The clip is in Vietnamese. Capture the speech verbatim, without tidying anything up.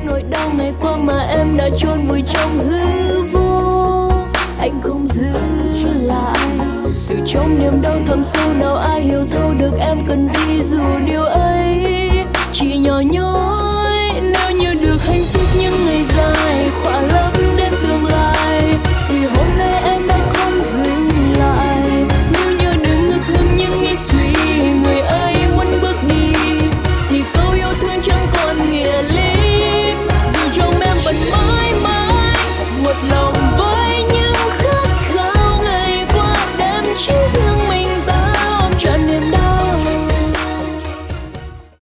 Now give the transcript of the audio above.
nỗi đau ngày qua mà em đã chôn vùi trong hư vô. Anh không giữ lại, từ trong niềm đau thầm sâu nào ai hiểu thấu được em cần gì, dù điều ấy